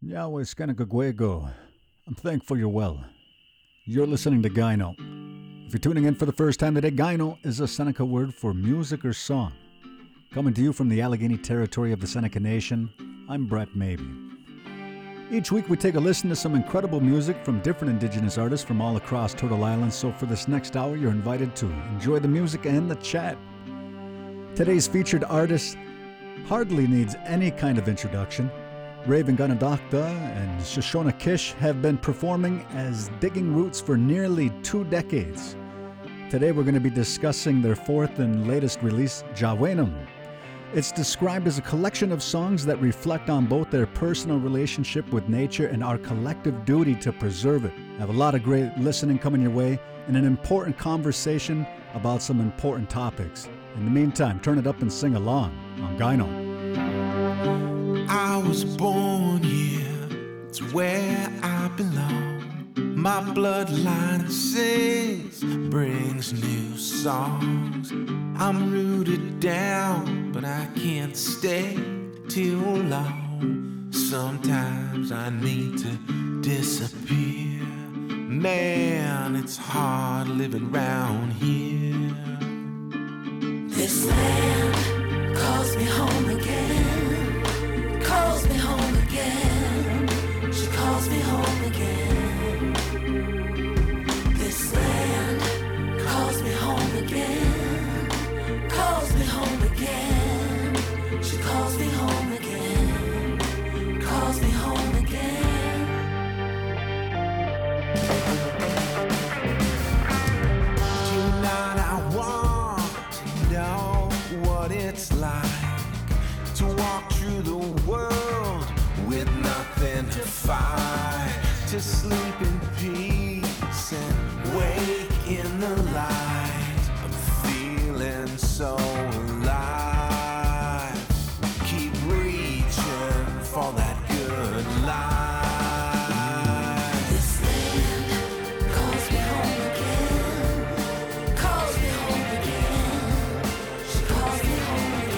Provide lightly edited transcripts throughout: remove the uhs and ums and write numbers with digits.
Yahweh Skanakagwego. I'm thankful you're well. You're listening to Gyno. If you're tuning in for the first time today, Gyno is a Seneca word for music or song. Coming to you from the Allegheny territory of the Seneca Nation, I'm Brett Maybe. Each week we take a listen to some incredible music from different indigenous artists from all across Turtle Island, so for this next hour you're invited to enjoy the music and the chat. Today's featured artist hardly needs any kind of introduction. Raven Ganadakta and Shoshona Kish have been performing as Digging Roots for nearly 2 decades. Today we're going to be discussing their fourth and latest release, Jawenam. It's described as a collection of songs that reflect on both their personal relationship with nature and our collective duty to preserve it. I have a lot of great listening coming your way and an important conversation about some important topics. In the meantime, turn it up and sing along on Gyno. I was born here, it's where I belong. My bloodline sings, brings new songs. I'm rooted down, but I can't stay too long. Sometimes I need to disappear. Man, it's hard living round here. This land calls me home again. Calls me home again. She calls me home again. This land calls me home again. Calls me home again. She calls me home again. Calls me home again. Tonight I want to know what it's like to walk through the world with nothing to fight, to sleep in peace and wake in the light. I'm feeling so alive. Keep reaching for that good life. This land calls me home again. Calls me home again. She calls me home again.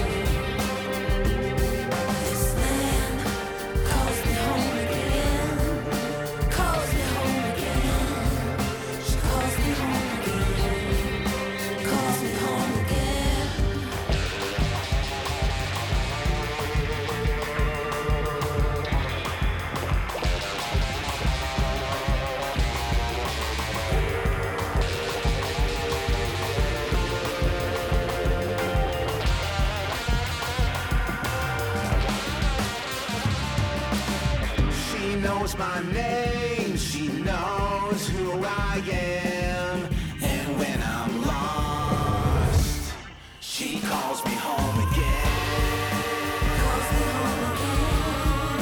My name, she knows who I am, and when I'm lost, she calls me home again. Calls me home again.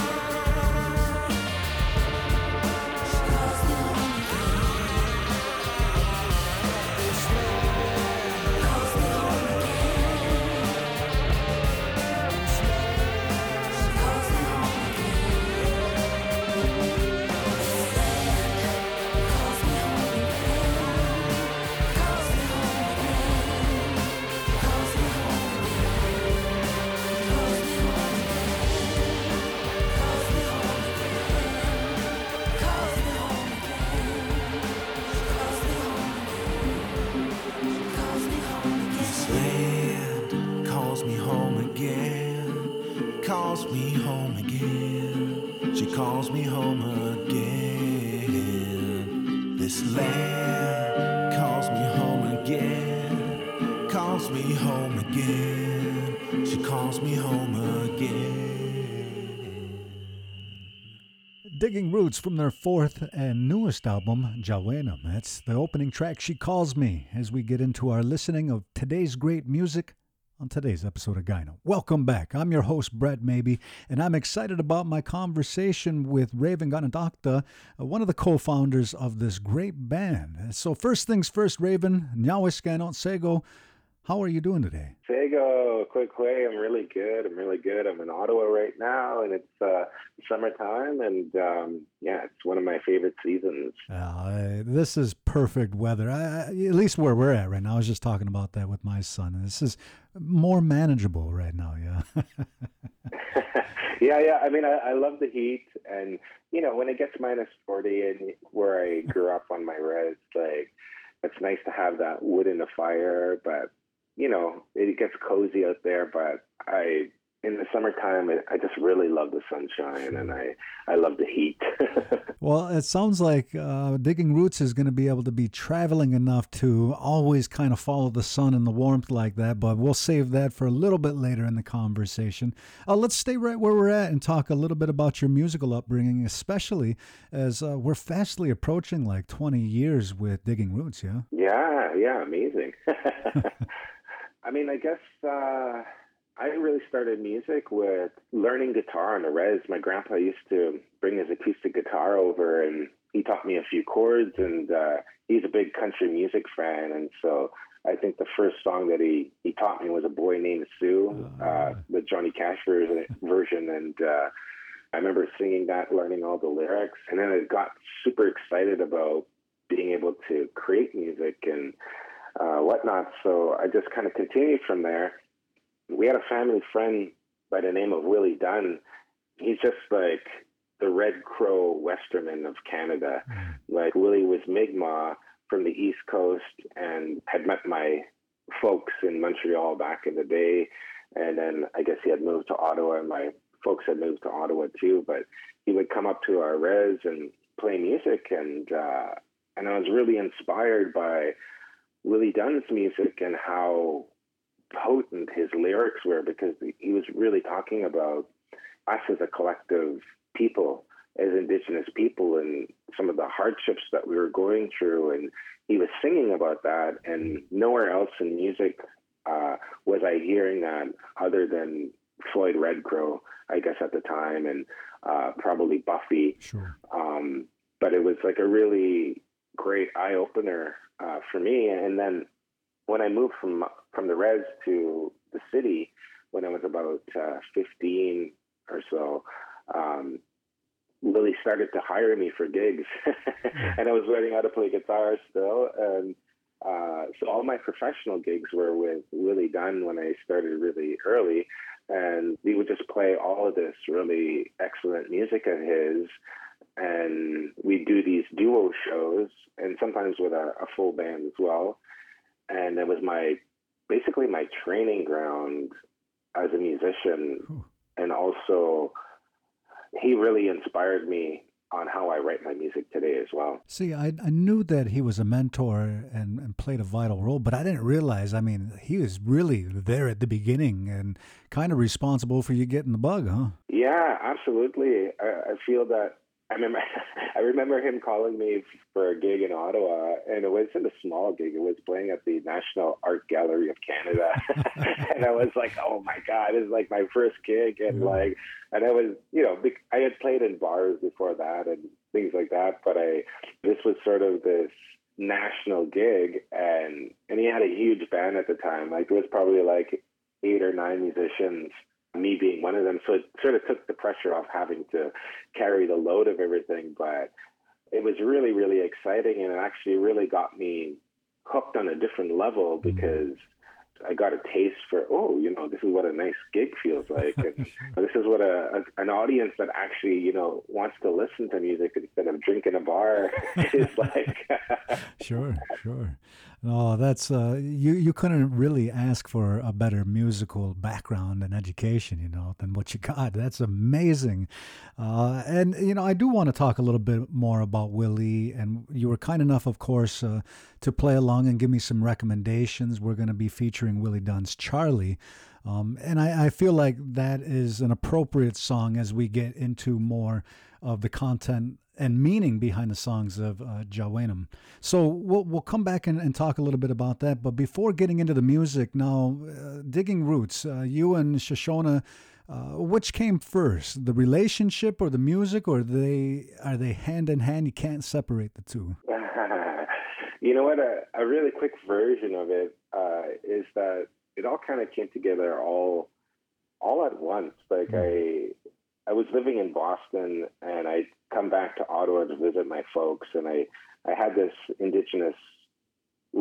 She calls me home again. Calls me home again. She calls me home again. Calls me home again. She calls me home again. This land calls me home again. Calls me home again. She calls me home again. Digging Roots from their fourth and newest album, Jawenam. That's the opening track, She Calls Me, as we get into our listening of today's great music on today's episode of Gyno. Welcome back. I'm your host, Brett Maybe, and I'm excited about my conversation with Raven Ganadakta, one of the co-founders of this great band. So first things first, Raven, Nyaweskano Sego, how are you doing today? Sego, quick way. I'm really good. I'm in Ottawa right now, and it's summertime, and it's one of my favorite seasons. This is perfect weather, at least where we're at right now. I was just talking about that with my son. This is more manageable right now, yeah. Yeah. I mean, I love the heat, and when it gets -40 and where I grew up on my res, like it's nice to have that wood in the fire, but it gets cozy out there. But in the summertime, I just really love the sunshine, and I love the heat. Well, it sounds like Digging Roots is going to be able to be traveling enough to always kind of follow the sun and the warmth like that, but we'll save that for a little bit later in the conversation. Let's stay right where we're at and talk a little bit about your musical upbringing, especially as we're fastly approaching like 20 years with Digging Roots, yeah? Yeah, amazing. I mean, I guess I really started music with learning guitar on the res. My grandpa used to bring his acoustic guitar over, and he taught me a few chords, and he's a big country music fan. And so I think the first song that he taught me was A Boy Named Sue, the Johnny Cash version. And I remember singing that, learning all the lyrics. And then I got super excited about being able to create music and whatnot. So I just kind of continued from there. We had a family friend by the name of Willie Dunn. He's just like the Red Crow Westerman of Canada. Like Willie was Mi'kmaq from the East Coast and had met my folks in Montreal back in the day. And then I guess he had moved to Ottawa, and my folks had moved to Ottawa too. But he would come up to our res and play music. And I was really inspired by Willie Dunn's music and how potent his lyrics were, because he was really talking about us as a collective people, as Indigenous people, and some of the hardships that we were going through. And he was singing about that, and nowhere else in music was I hearing that other than Floyd Red Crow, I guess, at the time, and probably Buffy. Sure. But it was like a really great eye-opener for me. And then when I moved from the res to the city, when I was about 15 or so, Willie started to hire me for gigs. And I was learning how to play guitar still. And so all my professional gigs were with Willie Dunn when I started really early. And we would just play all of this really excellent music of his. And we'd do these duo shows, and sometimes with a full band as well. And it was basically my training ground as a musician. And also, he really inspired me on how I write my music today as well. See, I knew that he was a mentor and played a vital role, but I didn't realize, I mean, he was really there at the beginning and kind of responsible for you getting the bug, huh? Yeah, absolutely. I feel that I remember him calling me for a gig in Ottawa, and it wasn't a small gig. It was playing at the National Art Gallery of Canada. And I was like, oh my God, this is like my first gig. And and I was, I had played in bars before that and things like that, but this was sort of this national gig, and he had a huge band at the time. Like, it was probably like 8 or 9 musicians, me being one of them. So it sort of took the pressure off having to carry the load of everything. But it was really, really exciting. And it actually really got me hooked on a different level, because I got a taste for, this is what a nice gig feels like. And this is what an audience that actually, wants to listen to music instead of drinking a bar is like. Sure. No, that's, you couldn't really ask for a better musical background and education, than what you got. That's amazing. And, I do want to talk a little bit more about Willie, and you were kind enough, of course, to play along and give me some recommendations. We're going to be featuring Willie Dunn's Charlie. And I feel like that is an appropriate song as we get into more of the content and meaning behind the songs of Jawinam. So we'll come back and talk a little bit about that. But before getting into the music now, Digging Roots, you and Shoshona, which came first, the relationship or the music, or are they hand in hand? You can't separate the two. You know what? A really quick version of it is that it all kind of came together all at once. Like I was living in Boston, and I'd come back to Ottawa to visit my folks, and I had this Indigenous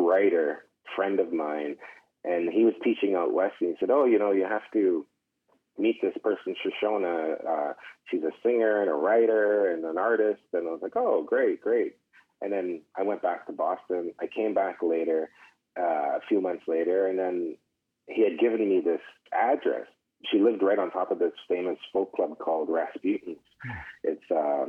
writer friend of mine, and he was teaching out west, and he said, you have to meet this person, Shoshona. She's a singer and a writer and an artist. And I was like, oh, great, great. And then I went back to Boston. I came back later, a few months later, and then he had given me this address. She lived right on top of this famous folk club called Rasputin's. It's,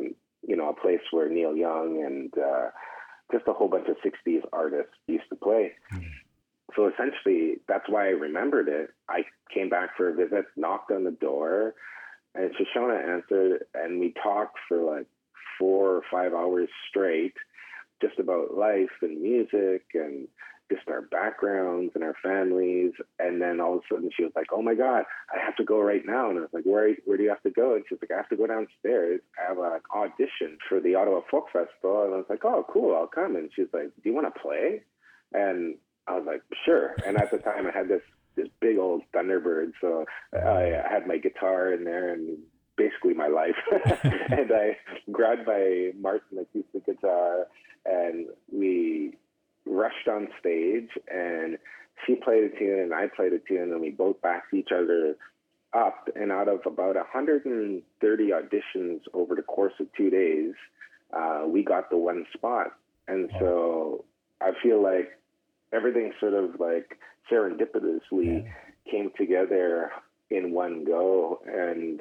a place where Neil Young and just a whole bunch of 60s artists used to play. So essentially, that's why I remembered it. I came back for a visit, knocked on the door, and Shoshona answered, and we talked for like 4 or 5 hours straight, just about life and music and just our backgrounds and our families. And then all of a sudden she was like, oh my God, I have to go right now. And I was like, where do you have to go? And she was like, I have to go downstairs. I have an audition for the Ottawa Folk Festival. And I was like, oh, cool, I'll come. And she was like, do you want to play? And I was like, sure. And at the time I had this big old Thunderbird. So I had my guitar in there and basically my life. And I grabbed my Martin acoustic guitar and we rushed on stage, and she played a tune and I played a tune, and we both backed each other up. And out of about 130 auditions over the course of 2 days, we got the one spot. And so I feel like everything sort of like serendipitously came together in one go. And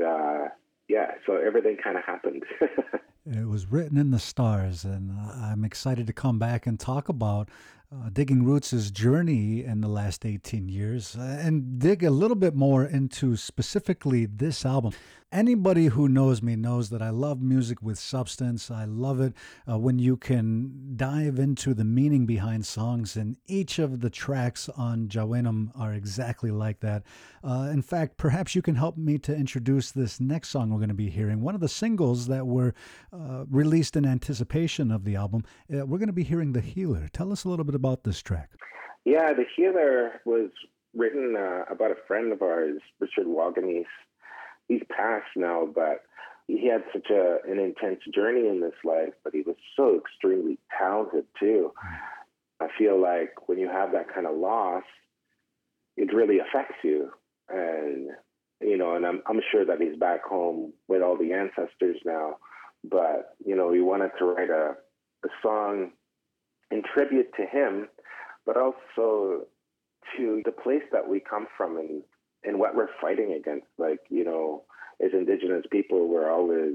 so everything kind of happened. It was written in the stars, and I'm excited to come back and talk about Digging Roots' journey in the last 18 years and dig a little bit more into specifically this album. Anybody who knows me knows that I love music with substance. I love it when you can dive into the meaning behind songs, and each of the tracks on Jawenam are exactly like that. In fact, perhaps you can help me to introduce this next song we're going to be hearing, one of the singles that were released in anticipation of the album. We're going to be hearing The Healer. Tell us a little bit about this track. Yeah, The Healer was written about a friend of ours, Richard Wagenese. He's passed now, but he had such an intense journey in this life, but he was so extremely talented too. I feel like when you have that kind of loss, it really affects you. And, and I'm sure that he's back home with all the ancestors now, but, we wanted to write a song in tribute to him, but also to the place that we come from and what we're fighting against. Like, as Indigenous people, we're always,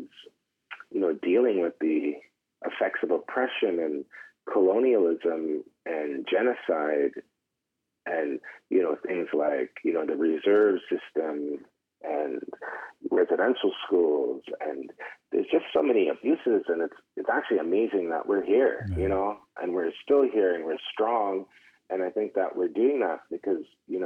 dealing with the effects of oppression and colonialism and genocide and, things like, the reserve system and residential schools. And there's just so many abuses, and it's actually amazing that we're here, and we're still here and we're strong. And I think that we're doing that because,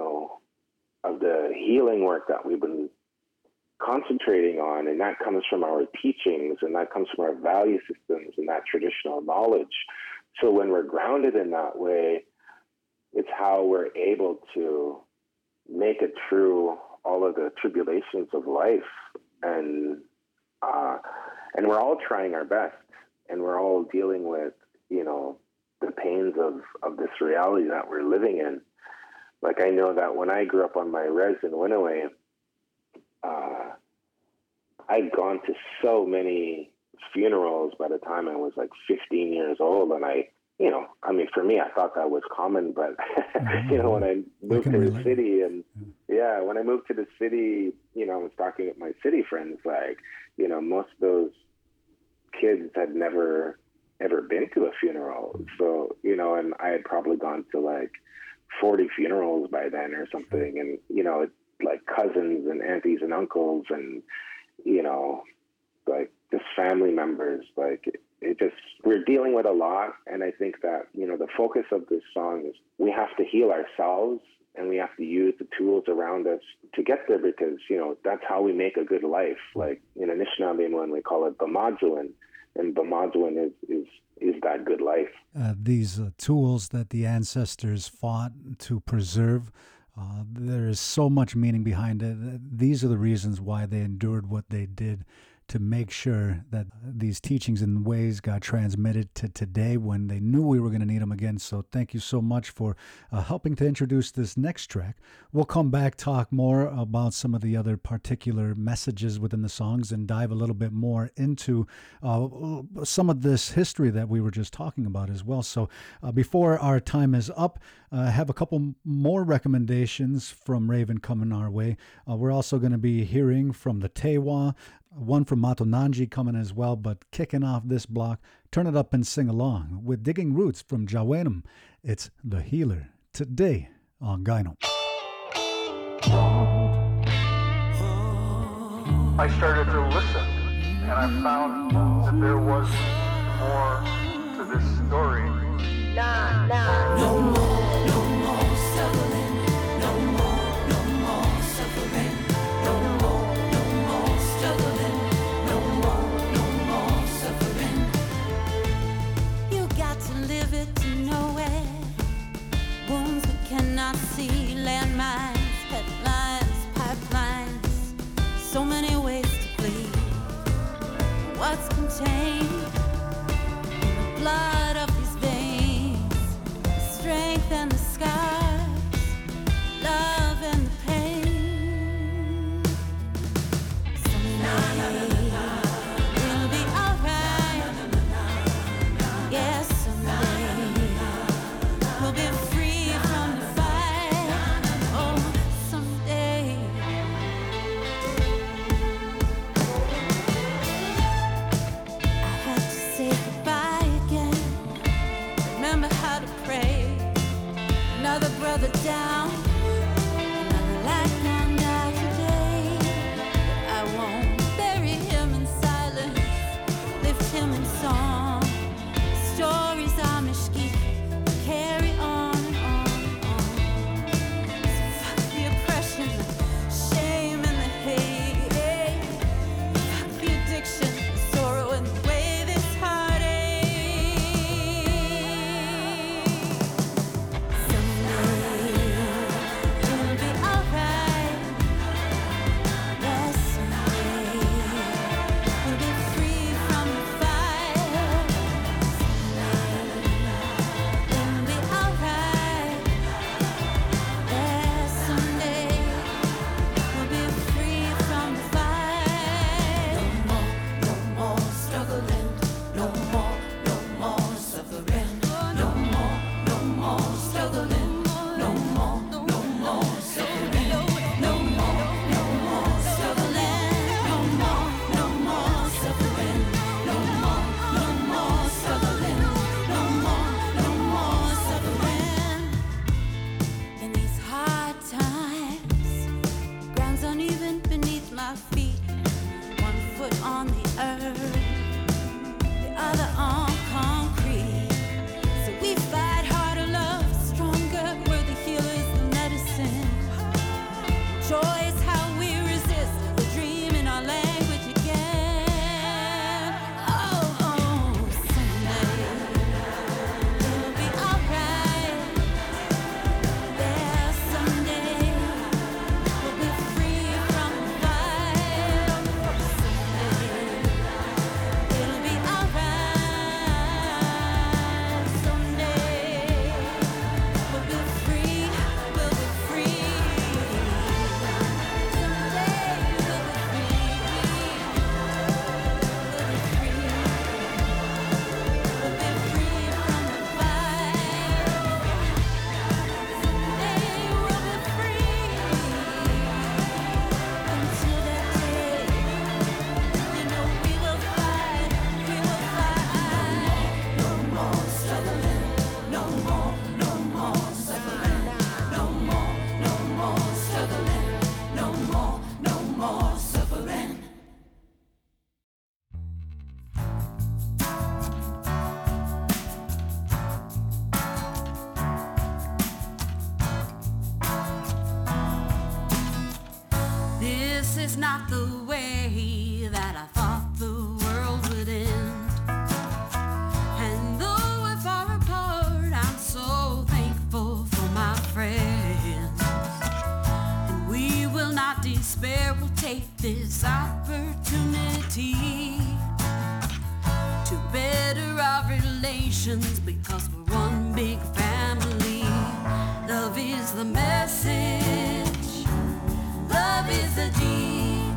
of the healing work that we've been concentrating on, and that comes from our teachings, and that comes from our value systems and that traditional knowledge. So when we're grounded in that way, it's how we're able to make it through all of the tribulations of life. And we're all trying our best, and we're all dealing with, the pains of this reality that we're living in. Like, I know that when I grew up on my res in Winaway, I'd gone to so many funerals by the time I was like 15 years old. And for me, I thought that was common, but, when I moved to the city when I moved to the city, I was talking with my city friends, like, most of those kids had never ever been to a funeral. So, and I had probably gone to like 40 funerals by then or something. And, like cousins and aunties and uncles and, like just family members, like we're dealing with a lot. And I think that, the focus of this song is we have to heal ourselves, and we have to use the tools around us to get there, because, that's how we make a good life. Like in Anishinaabe, we call it Bamajuan, and Bamajuan is that good life. These tools that the ancestors fought to preserve, there is so much meaning behind it. These are the reasons why they endured what they did to make sure that these teachings and ways got transmitted to today when they knew we were going to need them again. So thank you so much for helping to introduce this next track. We'll come back, talk more about some of the other particular messages within the songs, and dive a little bit more into some of this history that we were just talking about as well. So before our time is up, I have a couple more recommendations from Raven coming our way. We're also going to be hearing from the Tewa, one from Matonanji coming as well, but kicking off this block, turn it up and sing along with Digging Roots from Jawenum. It's The Healer today on Gyno. I started to listen, and I found that there was more to this story. No more struggling, no more suffering, no more struggling, no more suffering. You got to live it to know it. Wounds we cannot see, landmines, headlines, pipelines, so many ways to bleed. What's contained in the blood of these veins? Strength and the scars, love and the pain. Someday it'll be alright. Yes, someday we'll be free from the fight. Oh, someday. I had to say goodbye again. Remember how to pray. Another brother down, another light gone down today. But I won't bury him in silence, lift him in song. Stories Amish keep carry on and on and on. So fuck the oppression, shame and the hate. Fuck the addiction, the sorrow and the way this heart aches. Someday it'll be alright. Yes, someday we'll be free from the fire. Someday it'll be alright. Yes, someday we'll be free from the fire. No more struggling. No more suffering. No more struggling. No more suffering. No more struggling. No more suffering. No more struggling. No more suffering. In these hard times, ground's uneven beneath my feet. One foot on the earth, the other on concrete. So we fight harder, love stronger. We're the healers, the medicine. Joy is how we resist the dream in our language again. Oh, someday it'll be alright. There, someday we'll be free from the fight. Someday it'll be alright. Someday we'll be free. We'll be free. Someday we'll be free. We'll be free. We'll be free from the fight. Someday we'll be free. Until that day, you know we will fight. We will fight. No more struggling. No more suffering. No more struggling. No more suffering. This is not the way that I thought the world would end. And though we're far apart, I'm so thankful for my friends. And we will not despair, we'll take this opportunity distractions because we're one big family. Love is the message. Love is the deed.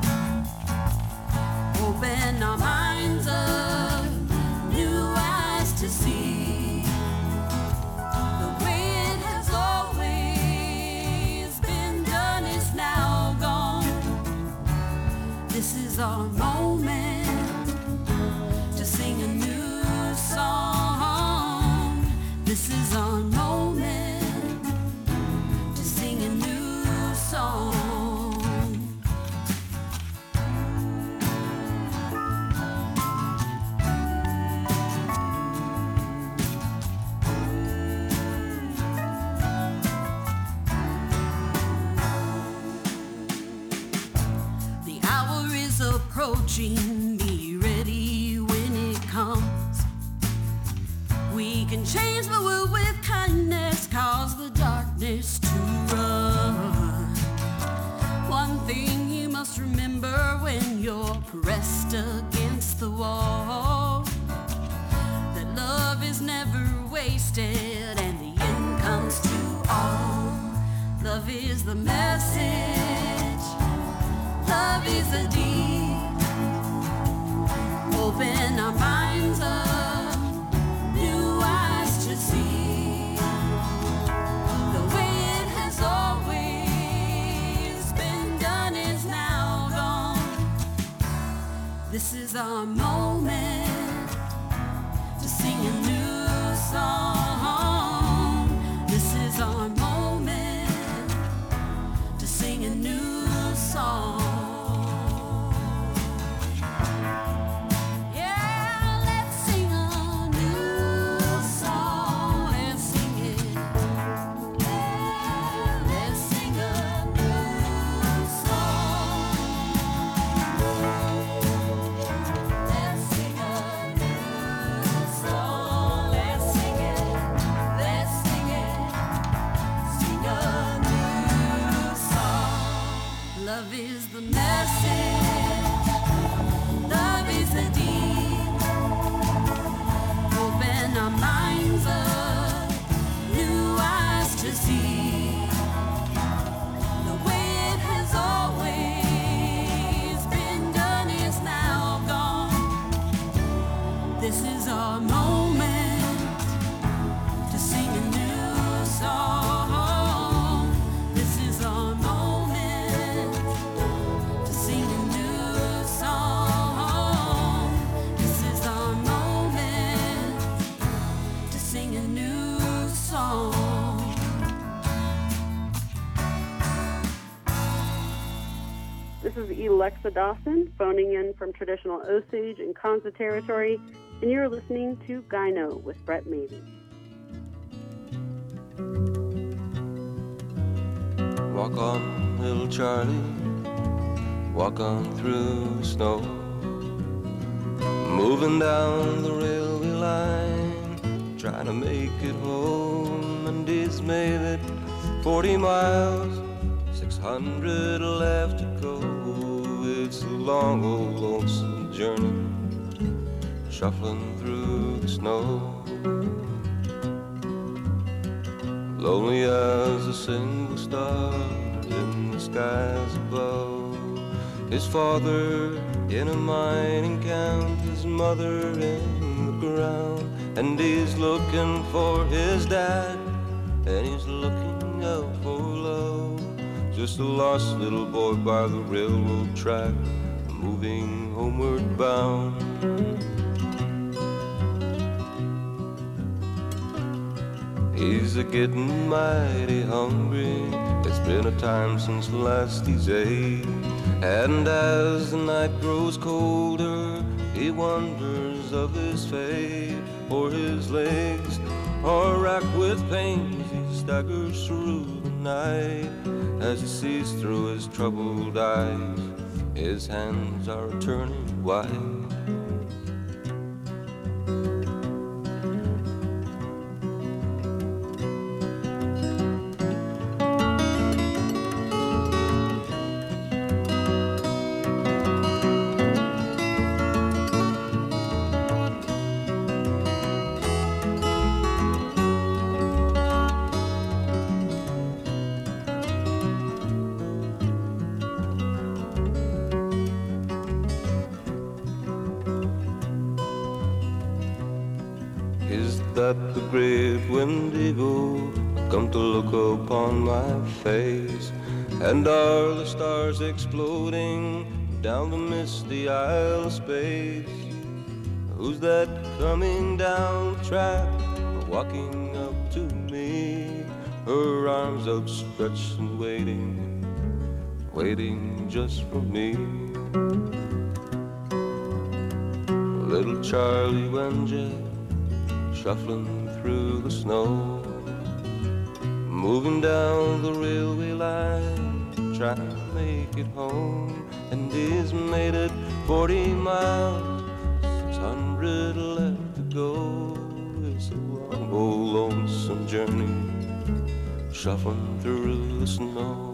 Open our minds up, new eyes to see. The way it has always been done is now gone. This is our moment to sing a new song. This is our moment to sing a new song. The hour is approaching, be ready when it comes. We can change the world with kindness, cause the darkness to run. One thing you must remember when you're pressed against the wall, that love is never wasted and the end comes to all. Love is the message. Love is a deed. Open our minds up, new eyes to see. The way it has always been done is now gone. This is our moment to sing a new song. This is our moment to sing a new song. Love is the message. Love is the deed. Open our minds up, new eyes to see. The way it has always been done is now gone. This is our moment to sing a new song. This is our moment to sing a new song. This is our moment to sing a new song. This is Alexa Dawson, phoning in from traditional Osage and Kansa territory, and you're listening to Gyno with Brett Mabey. Walk on, little Charlie, walk on through the snow. Moving down the railway line, trying to make it home. And he's made it 40 miles, 600 left to go. It's a long, old, lonesome journey, shuffling through the snow. Lonely as a single star in the skies above. His father in a mining camp, his mother in the ground. And he's looking for his dad, and he's looking out for love. Just a lost little boy by the railroad track, moving homeward bound. He's a-getting mighty hungry. It's been a time since last he's ate. And as the night grows colder, he wonders of his fate. For his legs are racked with pain as he staggers through the night. As he sees through his troubled eyes, his hands are turning white. Is that the great Wendigo come to look upon my face? And are the stars exploding down the misty aisle of space? Who's that coming down the track, walking up to me? Her arms outstretched and waiting just for me. Little Charlie Wenjack, shuffling through the snow, moving down the railway line, trying to make it home. And he's made it 40 miles, 600 left to go. It's a long, old, lonesome journey, shuffling through the snow.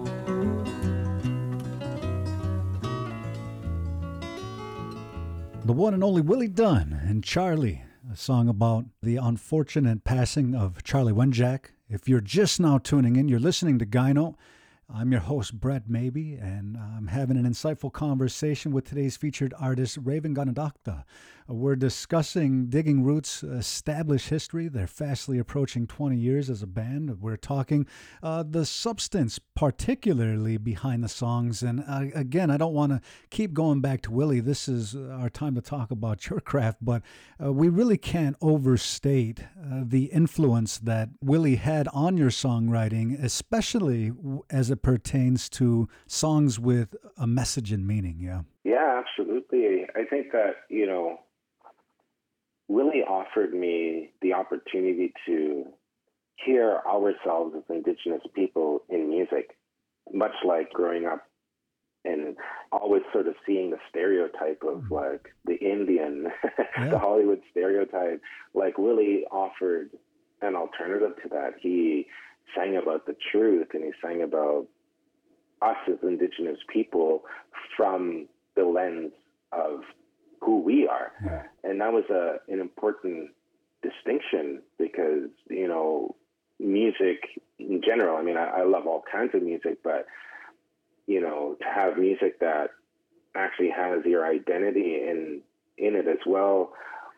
The one and only Willie Dunn and Charlie, a song about the unfortunate passing of Charlie Wenjack. If you're just now tuning in, you're listening to Gyno. I'm your host, Brett Maybe, and I'm having an insightful conversation with today's featured artist, Raven Ganadakta. We're discussing Digging Roots' established history. They're fastly approaching 20 years as a band. We're talking the substance, particularly behind the songs. And again, I don't want to keep going back to Willie. This is our time to talk about your craft, but we really can't overstate the influence that Willie had on your songwriting, especially as it pertains to songs with a message and meaning. Yeah, absolutely. I think that, Willie offered me the opportunity to hear ourselves as Indigenous people in music, much like growing up and always sort of seeing the stereotype of like the Indian, the Hollywood stereotype. Like Willie offered an alternative to that. He sang about the truth, and he sang about us as Indigenous people from the lens of who we are. Yeah. And that was an important distinction because, music in general, I love all kinds of music, but, to have music that actually has your identity in it as well,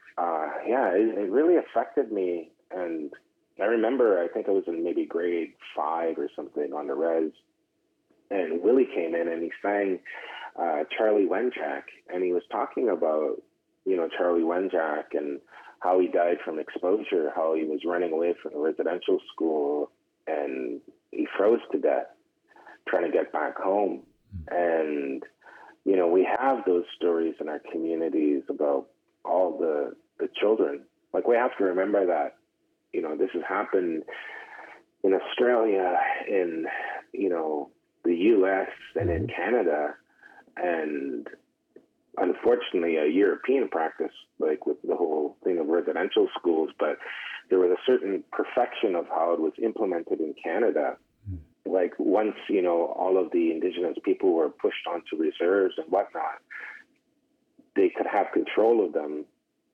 it really affected me. And I remember, I think I was in maybe grade 5 or something on the res, and Willie came in and he sang Charlie Wenjack, and he was talking about, Charlie Wenjack and how he died from exposure, how he was running away from a residential school and he froze to death trying to get back home. And, we have those stories in our communities about all the children. Like, we have to remember that, this has happened in Australia, in, the U.S. and in Canada, and unfortunately a European practice, like with the whole thing of residential schools, but there was a certain perfection of how it was implemented in Canada. Like once, all of the Indigenous people were pushed onto reserves and whatnot, they could have control of them,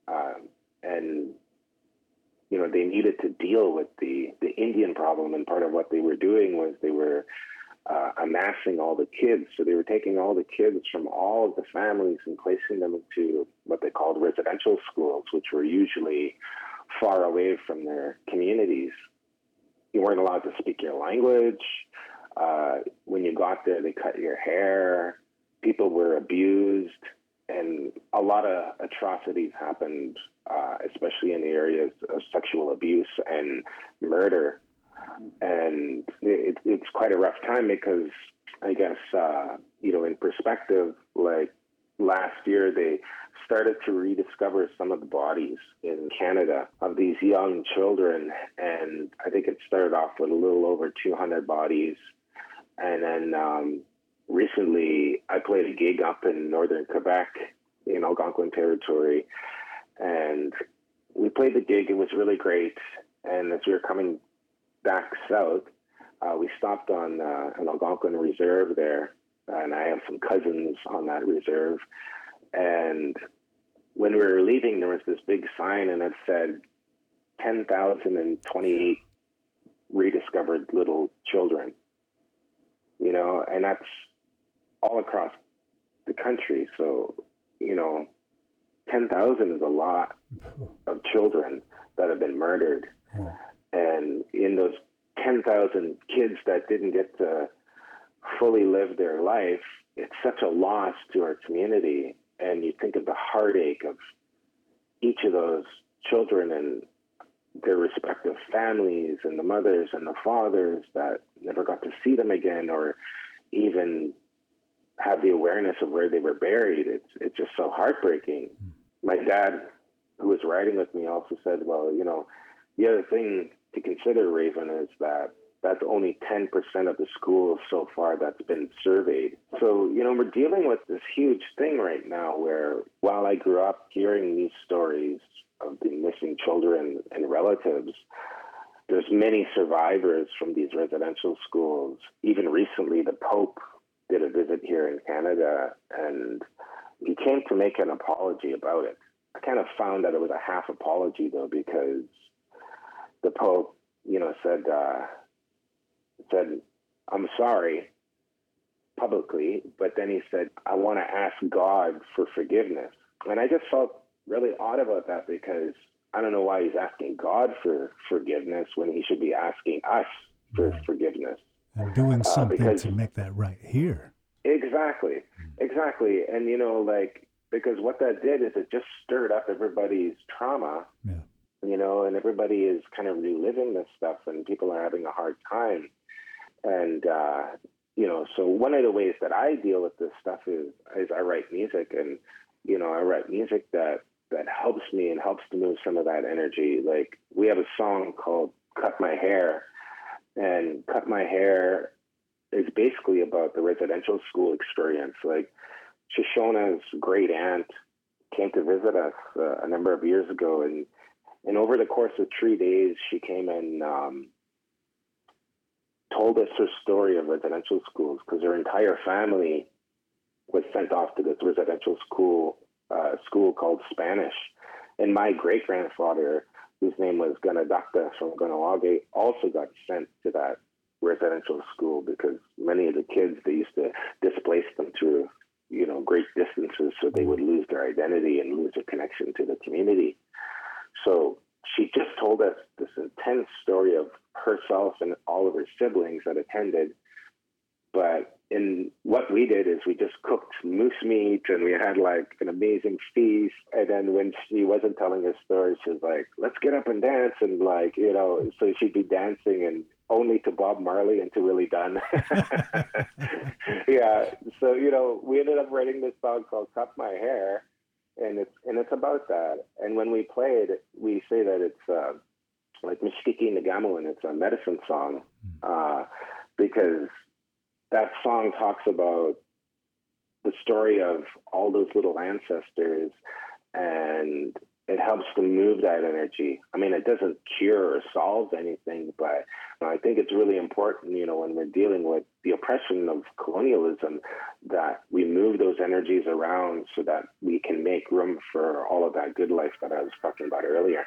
and they needed to deal with the Indian problem, and part of what they were doing was they were amassing all the kids. So they were taking all the kids from all of the families and placing them into what they called residential schools, which were usually far away from their communities. You weren't allowed to speak your language. When you got there, they cut your hair. People were abused, and a lot of atrocities happened, especially in the areas of sexual abuse and murder. And it's quite a rough time because I guess, in perspective, like last year, they started to rediscover some of the bodies in Canada of these young children. And I think it started off with a little over 200 bodies. And then recently I played a gig up in northern Quebec in Algonquin territory. And we played the gig. It was really great. And as we were coming back south, we stopped on an Algonquin reserve there, and I have some cousins on that reserve. And when we were leaving, there was this big sign, and it said 10,028 rediscovered little children, and that's all across the country. So, 10,000 is a lot of children that have been murdered. And in those 10,000 kids that didn't get to fully live their life, it's such a loss to our community. And you think of the heartache of each of those children and their respective families, and the mothers and the fathers that never got to see them again or even have the awareness of where they were buried. It's just so heartbreaking. My dad, who was riding with me, also said, well, you know, the other thing to consider, Raven, is that that's only 10% of the schools so far that's been surveyed. So, you know, we're dealing with this huge thing right now where, while I grew up hearing these stories of the missing children and relatives, there's many survivors from these residential schools. Even recently, the Pope did a visit here in Canada, and he came to make an apology about it. I kind of found that it was a half apology, though, because the Pope, you know, said, I'm sorry publicly, but then he said, I want to ask God for forgiveness. And I just felt really odd about that, because I don't know why he's asking God for forgiveness when he should be asking us for forgiveness. And doing something because, to make that right here. Exactly. And, you know, like, because what that did is it just stirred up everybody's trauma, you know, and everybody is kind of reliving this stuff, and people are having a hard time. And, you know, so one of the ways that I deal with this stuff is I write music, and, you know, I write music that helps me and helps to move some of that energy. Like, we have a song called Cut My Hair, and Cut My Hair is basically about the residential school experience. Like, Shoshona's great aunt came to visit us a number of years ago, and over the course of 3 days, she came and told us her story of residential schools, because her entire family was sent off to this residential school called Spanish. And my great-grandfather, whose name was Ganadakta from Ganawage, also got sent to that residential school, because many of the kids, they used to displace them through, you know, great distances, so they would lose their identity and lose their connection to the community. So she just told us this intense story of herself and all of her siblings that attended. But in what we did is we just cooked moose meat, and we had like an amazing feast. And then when she wasn't telling her story, she was like, let's get up and dance. And like, you know, so she'd be dancing, and only to Bob Marley and to Willie Dunn. Yeah. So, you know, we ended up writing this song called Cut My Hair. And it's about that. And when we play it, we say that it's like Mishkiki Nagamu, and it's a medicine song, because that song talks about the story of all those little ancestors, and it helps to move that energy. I mean, it doesn't cure or solve anything, but I think it's really important, you know, when we're dealing with the oppression of colonialism, that we move those energies around so that we can make room for all of that good life that I was talking about earlier.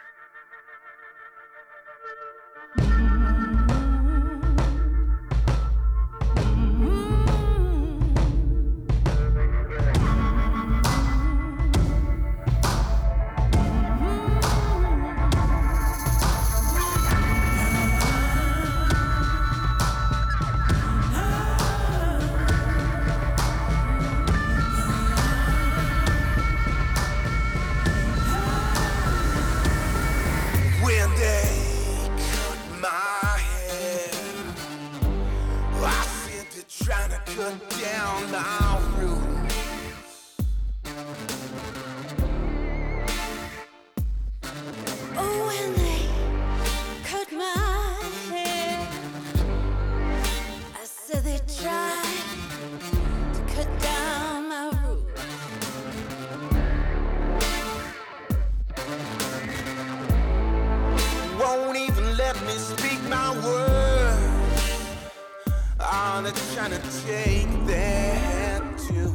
Trying to take that too.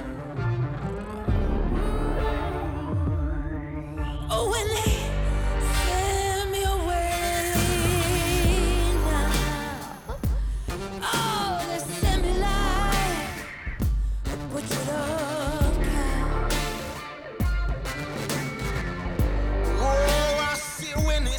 Oh, when they send me away now, oh, they send me like a butchered up cow. Oh, I see when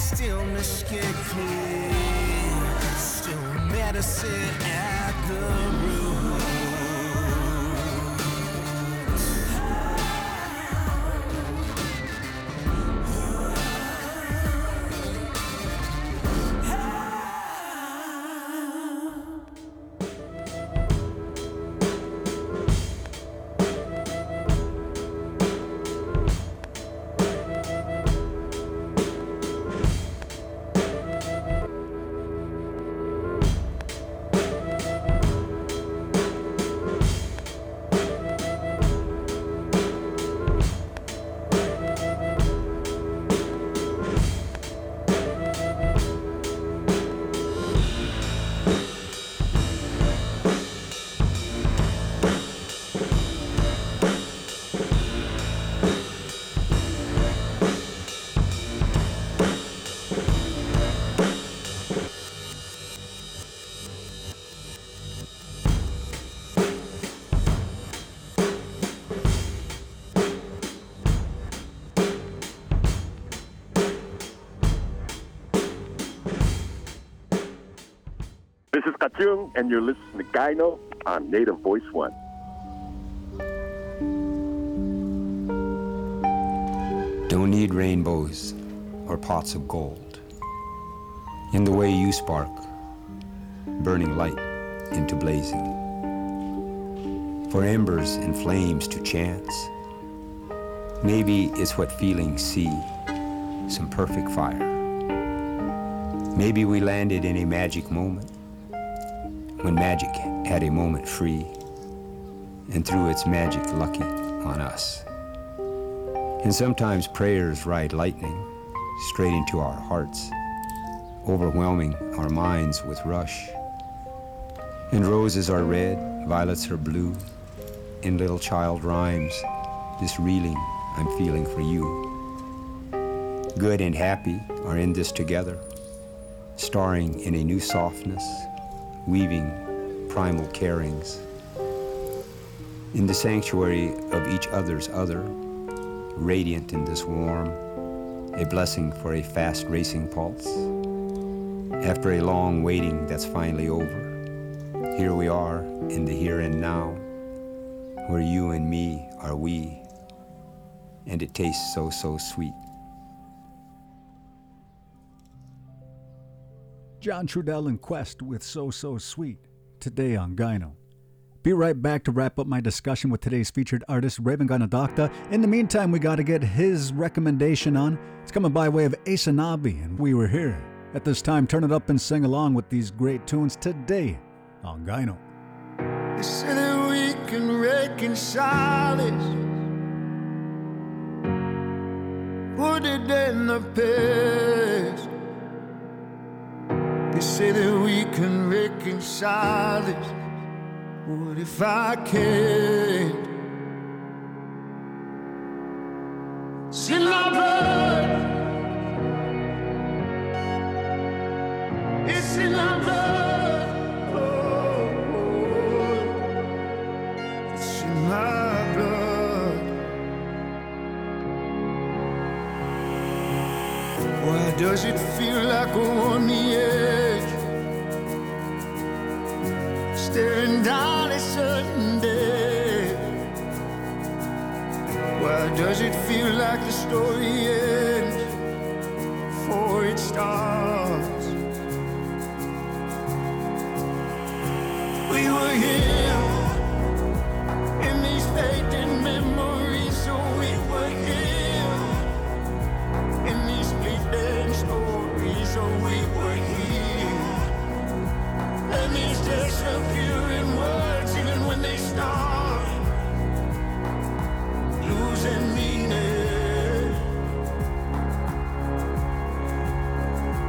stillness get clear, still medicine at the root. This is Kachung, and you're listening to Gyno on Native Voice One. Don't need rainbows or pots of gold. In the way you spark, burning light into blazing. For embers and flames to chance, maybe it's what feelings see, some perfect fire. Maybe we landed in a magic moment, when magic had a moment free, and threw its magic lucky on us. And sometimes prayers ride lightning straight into our hearts, overwhelming our minds with rush. And roses are red, violets are blue, in little child rhymes, this reeling I'm feeling for you. Good and happy are in this together, starring in a new softness, weaving primal carings. In the sanctuary of each other's other, radiant in this warm, a blessing for a fast racing pulse. After a long waiting that's finally over, here we are in the here and now, where you and me are we, and it tastes so, so sweet. John Trudell and Quest with So So Sweet, today on Gyno. Be right back to wrap up my discussion with today's featured artist, Raven Ganadakta. In the meantime, we got to get his recommendation on. It's coming by way of Asanabi, and we were here. At this time, turn it up and sing along with these great tunes today on Gyno. They say that we can reconcile it, put it in the past. They say that we can reconcile it. What if I can't? It's in my blood. It's in my blood. Oh, it's in my blood. Why does it feel like we're on the edge, staring down a certain day? Why does it feel like the story ends before it starts? We were here in these fading memories, so we were here in these fleeting stories, so we were here. And these disappearing words, even when they start losing meaning.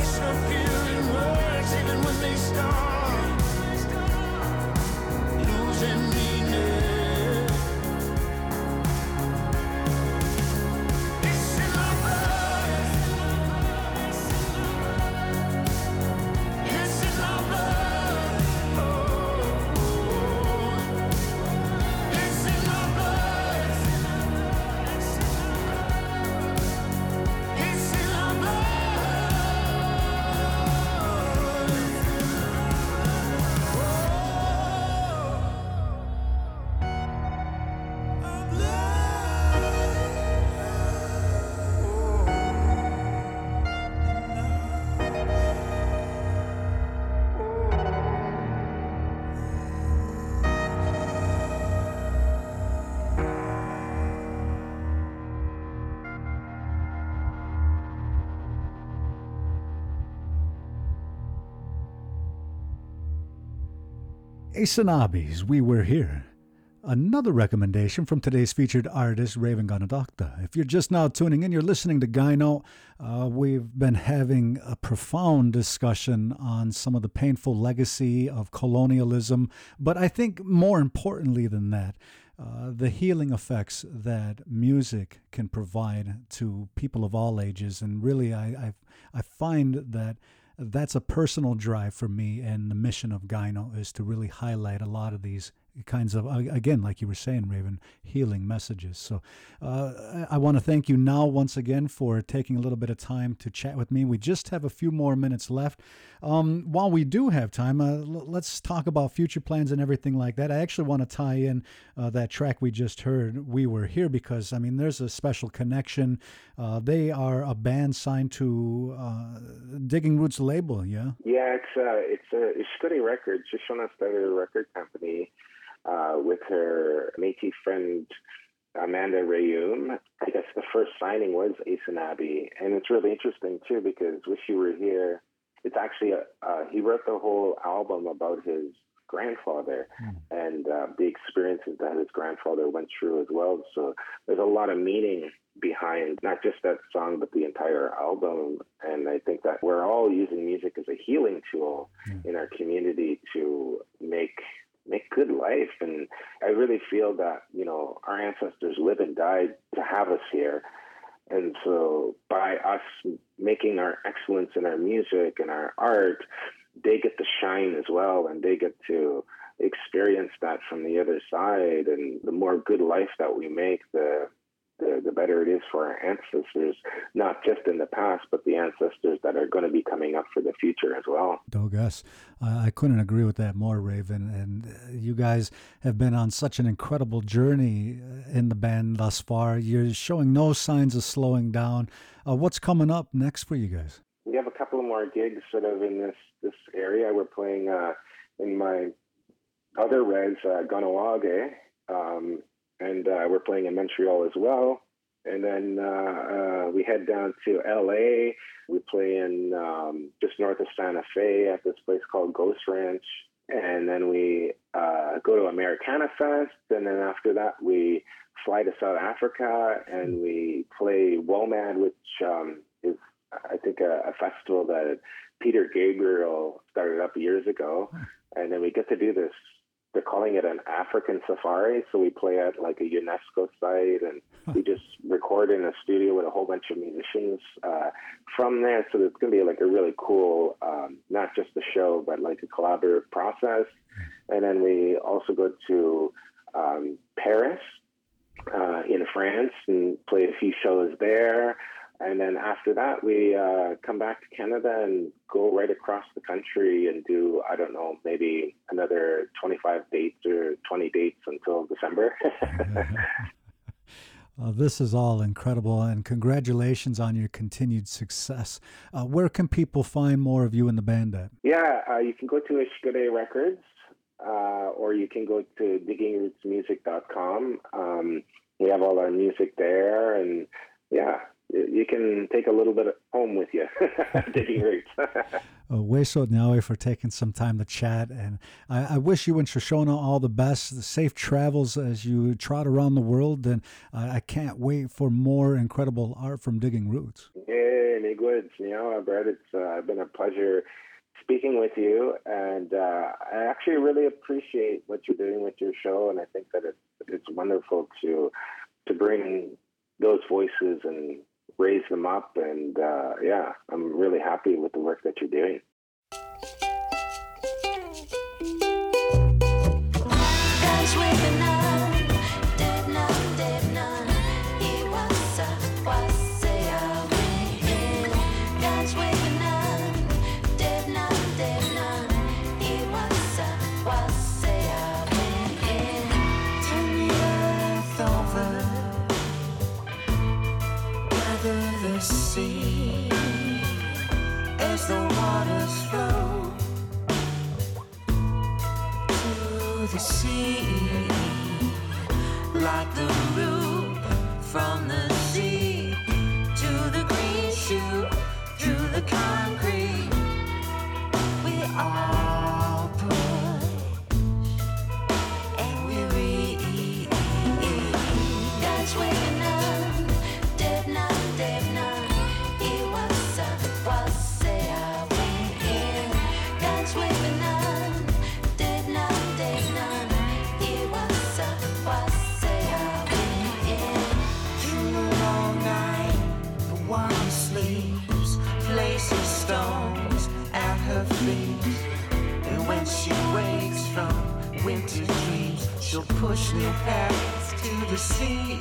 disappearing words, even when they start losing meaning. It's in my blood. It's in my blood. It's in my blood. It's in my Asanabis, We Were Here. Another recommendation from today's featured artist, Raven Ganadakta. If you're just now tuning in, you're listening to Gyno. We've been having a profound discussion on some of the painful legacy of colonialism, but I think more importantly than that, the healing effects that music can provide to people of all ages. And really, I find that that's a personal drive for me, and the mission of Gyno is to really highlight a lot of these kinds of, again, like you were saying, Raven, healing messages. So I want to thank you now once again for taking a little bit of time to chat with me. We just have a few more minutes left. While we do have time, let's talk about future plans and everything like that. I actually want to tie in that track we just heard, We Were Here, because, I mean, there's a special connection. They are a band signed to Digging Roots label, yeah? Yeah, it's Ishkuri Records. Shoshona started a record company with her Métis friend Amanda Rayum. I guess the first signing was Asanabi, and it's really interesting too because Wish You Were Here, it's actually he wrote the whole album about his grandfather and the experiences that his grandfather went through as well. So there's a lot of meaning behind not just that song, but the entire album. And I think that we're all using music as a healing tool in our community to make good life. And I really feel that, you know, our ancestors lived and died to have us here. And so by us making our excellence in our music and our art, they get to shine as well, and they get to experience that from the other side. And the more good life that we make, the better it is for our ancestors, not just in the past, but the ancestors that are going to be coming up for the future as well. Dogas, I couldn't agree with that more, Raven. And you guys have been on such an incredible journey in the band thus far. You're showing no signs of slowing down. What's coming up next for you guys? We have a couple of more gigs sort of in this area. We're playing in my other res, Ganawage, and we're playing in Montreal as well. And then we head down to LA. We play in just north of Santa Fe at this place called Ghost Ranch. And then we go to Americana Fest. And then after that, we fly to South Africa and we play WOMAD, which is, I think, a festival that Peter Gabriel started up years ago. And then we get to do this. They're calling it an African safari. So we play at like a UNESCO site and we just record in a studio with a whole bunch of musicians from there. So it's going to be like a really cool, not just a show, but like a collaborative process. And then we also go to Paris in France and play a few shows there. And then after that, we come back to Canada and go right across the country and do, I don't know, maybe another 25 dates or 20 dates until December. This is all incredible, and congratulations on your continued success. Where can people find more of you in the band at? Yeah, you can go to Ishkure Records, or you can go to diggingrootsmusic.com. We have all our music there, and yeah, you can take a little bit home with you, Digging Roots. Weso Nyawe for taking some time to chat, and I wish you and Shoshona all the best, safe travels as you trot around the world, and I can't wait for more incredible art from Digging Roots. Yeah. Nick Woods. Brett, it's been a pleasure speaking with you, and I actually really appreciate what you're doing with your show, and I think that it's wonderful to bring those voices and raise them up, and I'm really happy with the work that you're doing. Sea, as the waters flow to the sea, like the root from the sea to the green shoot through the concrete. We all push and we read. God's waking up, dead none, dead none. Stones at her feet, and when she wakes from winter dreams, she'll push new paths to the sea.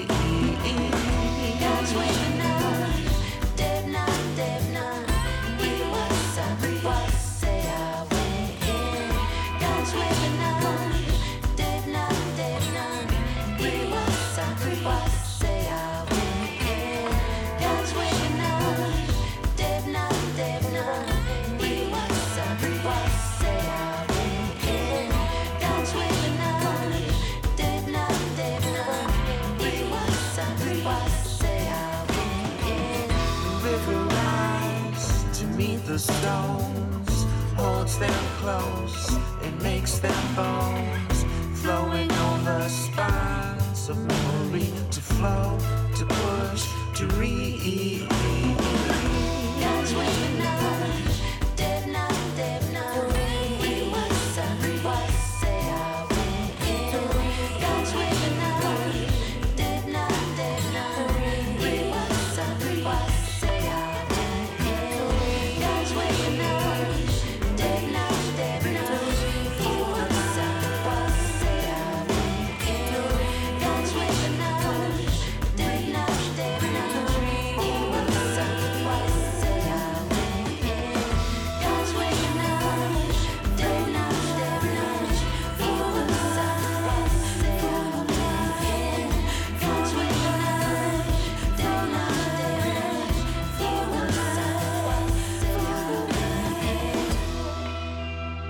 God's waking up, dead none, dead none. He was say I went in. God's waking up, dead none, dead none. He was say I went in. God's waking up, dead none, dead none. He was say I went in. God's waking up, dead none, dead none. He was say I went in. The river rise to meet the stones, holds them close, it makes them bones, flowing over spines of memory to flow, to push, to read. God's waking up, dead none, dead none. He was say I went in. God's waking up, dead none, dead none. He was say I went in. God's waking up, dead none, dead none. He was say I went in. God's waking up, dead none, dead none. He was say I went in. God's waking up, dead none, dead none. He was say I went in. God's waking up, dead none, dead none. He was say I went in.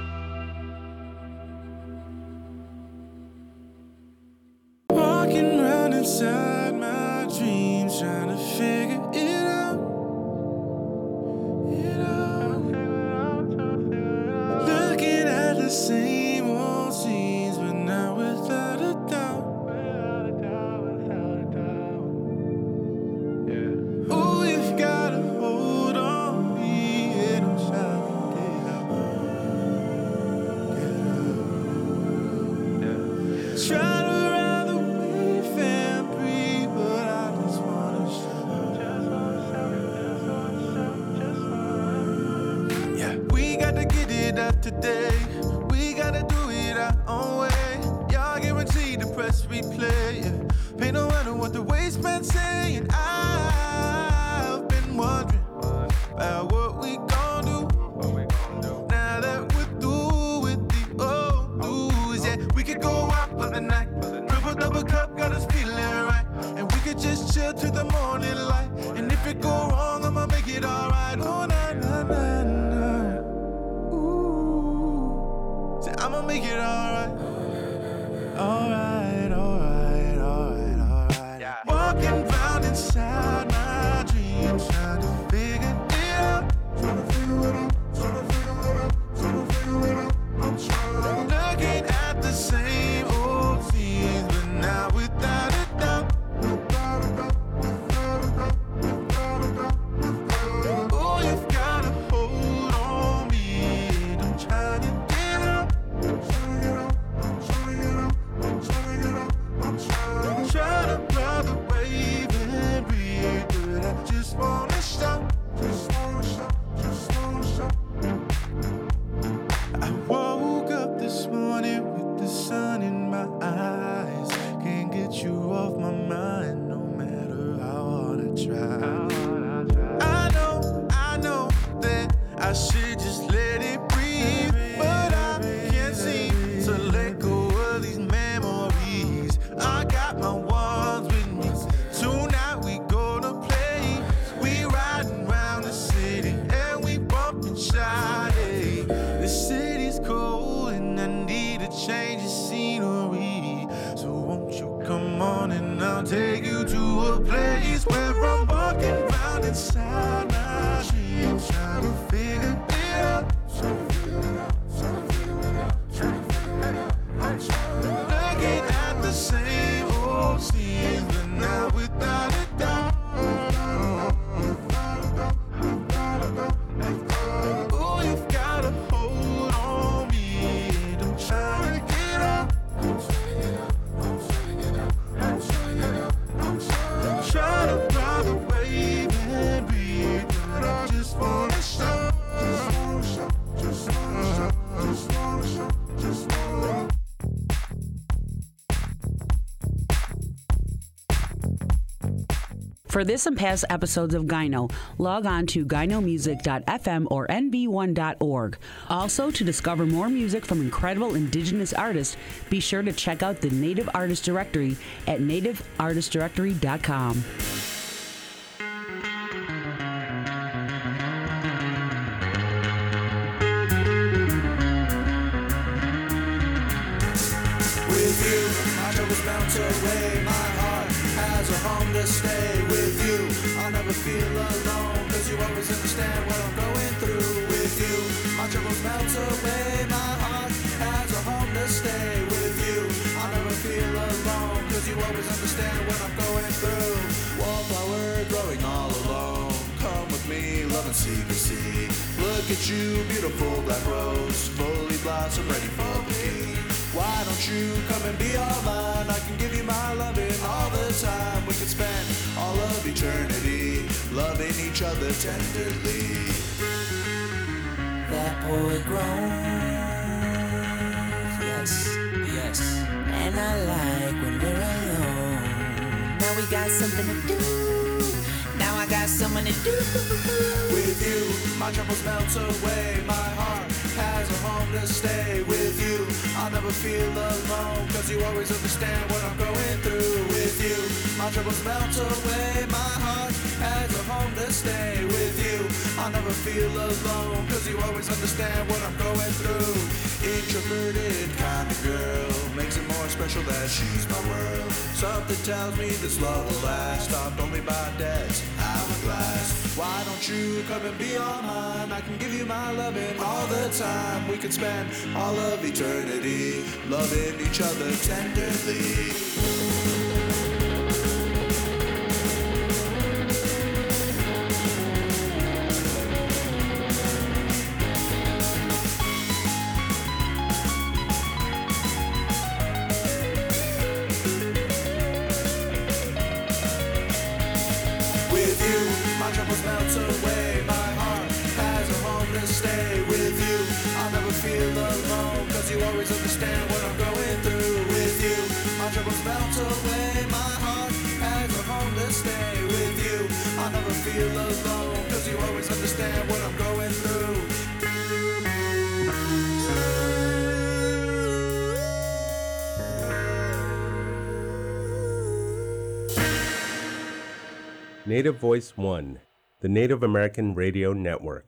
Walking round inside my dreams, trying to figure it out. Looking at the same old scenes, but now without a doubt. Oh, you've gotta hold on, me and I'm trying to get out. Try to ride the wave and breathe, but I just wanna shout. Yeah, we got to get it up today. We gotta do it our own way. Y'all guaranteed to press replay. Yeah. Pay no matter what the wasteman's saying. I've been wondering about what we gon' do. Now that we're through with the old news, yeah, we could go out for the night. Triple double cup got us feeling right, and we could just chill till the morning light. And if it go wrong, I'ma make it alright. Oh na na na na. Ooh, say I'ma make it alright. Alright, alright, alright, alright. Walking round inside my dreams, trying to figure it out. Looking at the same old scenes, but now without a doubt. I should just let it breathe, but I can't seem to let go of these memories. I got my ones with me. Tonight we gonna play. We riding round the city and we bumping Sade. The city's cold and I need a change of scenery. So won't you come on and I'll take you to a place where I'm walking round inside my dreams, trying to figure it out. Looking at the same old scenes, but now without a doubt. Oh, you've got a hold on me, and I'm trying to get out. Trying to ride the wave and breathe, but I just wanna show. For this and past episodes of Gyno, log on to gynomusic.fm or nb1.org. Also, to discover more music from incredible indigenous artists, be sure to check out the Native Artist Directory at nativeartistdirectory.com. With you, my troubles bounce away. My heart has a home to stay. With you, I'll never feel alone, cause you always understand what I'm going through. With you, my troubles melt away. My heart has a home to stay. With you, I'll never feel alone, cause you always understand what I'm going through. Wallflower growing all alone. Come with me, love and secrecy. Look at you, beautiful black rose, fully blossom, ready for bouquet. Why don't you come and be all mine? I can give you my loving all the time. We can spend all of eternity loving each other tenderly. That boy grows, yes, yes. And I like when we're alone. Now we got something to do. Now I got something to do. With you, my troubles melt away. My heart has a home to stay. With you, I'll never feel alone, cause you always understand what I'm going through. With you, my troubles melt away. My heart has a home to stay. With you, I'll never feel alone, cause you always understand what I'm going through. Introverted kind of girl, makes it more special that she's my world. Something tells me this love will last, stopped only by death's hourglass. Why don't you come and be all mine? I can give you my loving all the time. We can spend all of eternity loving each other tenderly. With you, my troubles melt away. My heart has a home to stay. With you, I'll never feel alone, cause you always understand what I'm going through. With you, my troubles melt away. My heart has a home to stay. With you, I'll never feel alone, cause you always understand what I'm going through. Native Voice One, the Native American Radio Network.